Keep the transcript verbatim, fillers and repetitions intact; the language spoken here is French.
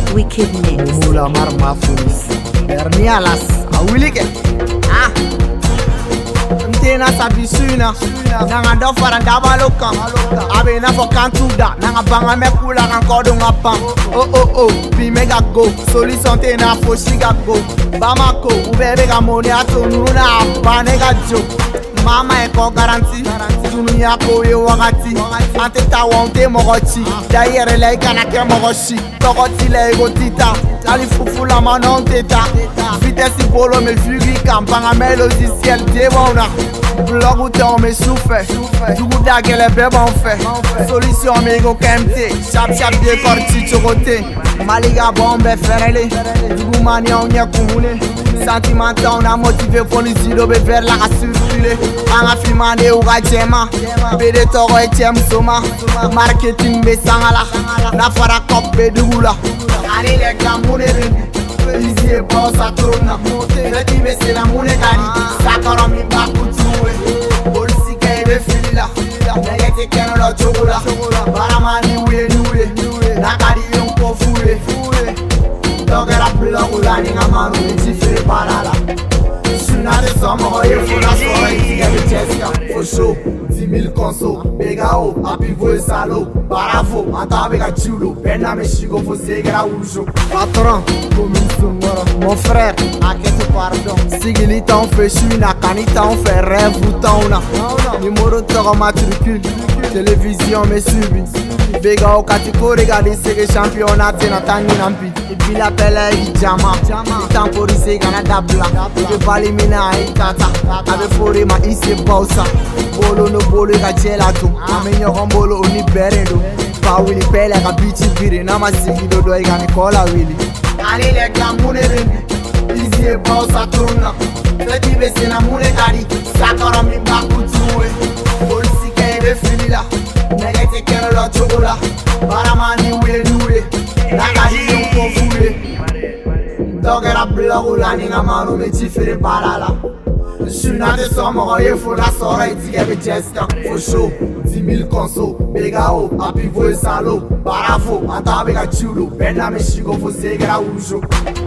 Wicked Mix. Mula marma fulis Bernialas Awilike Ah Ntena sabisuna Nanga dofara ndabaloka Abe na fokantuda Nanga banga mekula kankodo ngapa Oh oh oh Pimega go Solution tena foshiga go Bamako Ubebe ga mone ato nuruna Banega jo Mama eko garanti Tunu yako ye wakati Ante ta wonte mogochi Dayere la ikana ke mogoshi Tokoti la ego tita Ali fufu la manon teta Vitesse polo me fugi Kampanga me logiciel debona Blog ou te on me souffle Du goût d'agele bebe on fait Solution me go kemte Chap chap de korti chokote Maliga bombe ferele Du goût mani on ye kumune Sentimenta on a motivé pour les îlots vers la circuler Anga filmane ou ga jema Bede toro e chem soma Marketing be sangala Na fara kop be dugula Ani le gamune ringi Izi e boss a trona Reti be se la mune gani Sakaro mi baku tuwe Polisi ke be filila Negete keno lo chokula Baramani uye nuye Nakari yon ko fule Dogera blog ula ninga manu Ejifere parala Suna de somo oye funa soye Tigebe cheska For show dix mille conso Bega o apivo e salo Barafo anta bega chulo Pena me chigo fo segera ujo Patron Komisungoro Mon frère Akete pardon Sigilita on fait chouina Kanita on fait rêve ou tauna Numéro toro matricule Télévision me subi Bega o katiko regarde sege championnat Tena tangi nampi Ibi la pele i jama Itamporise gana dabla Ibe bali mina i tata Abe fore ma ise bausa Bolo no bolo ga gelato Ame nyoko mbolo oni berendo Pa wili pele ga bichi bire Nama sigi dodo i gani kola wili Ani le gamune ringi Izi e bausa trona Feti bese na mune kari Sakaro mi baku tuwe Polisi ke ibe filila Negete keno lo chokola Baramani uye nuye Nakadi yon ko fule Dogera blog ula ninga manu me jifere parala Suna de somo oye funa sora itigebe cheska For show dix mille conso Bega o apivo e salo Barafo anta bega chulo Pena me chigo fo segera ujo